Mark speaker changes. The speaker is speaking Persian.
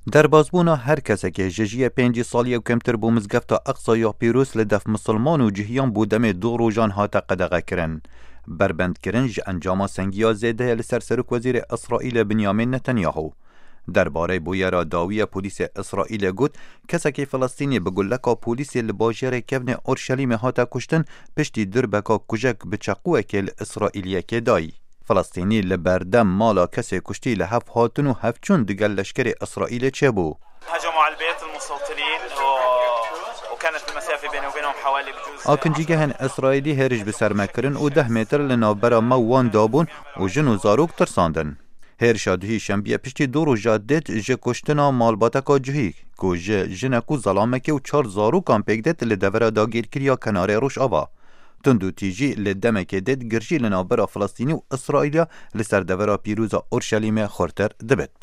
Speaker 1: در بازبونا هر کسی که جژی 5 سالی و کمتر بو مزگفت اقصا یا پیروس لدف مسلمان و جهیان بودم دو روزان هاتا قدغه کرن. بربند کرن ج انجام سنگیا زیده لسر سرک وزیر اسرائیل بنیامین نتانیاهو. درباره بویرا داوی پلیس اسرائیل گوت کسی که فلسطینی بگلکا پلیس لباجر کبن اورشلیم هاتا کشتن پشتی دربکا کجک بچقوه که اسرائیلیه که دایی. فلسطینی لبردم مالا کسی کشتی لحف هاتن و هفچون دگل لشکر اسرائیل چه بو؟
Speaker 2: هجموا على البيت المستوطنين وكانت المسافة بيني وبينهم حوالي بجوز
Speaker 1: آکنجیگهن اسرائیلی هرج بسر مکرن و 10 متر لنابرا موان دابون و جن و زاروک ترساندن. هر شادهی شنبیه پشتی دو رو جادت جه کشتنا مالباتکا جهی که جنکو ظلامکی و 4 زاروکان پیگدت لدورا داگیر کریا کناره روش آوا. تندو تیجی لدمک دید گرجی لنابرا فلسطینی و اسرائیلیا لسر دورا پیروزا اورشلیم خورتر دبت.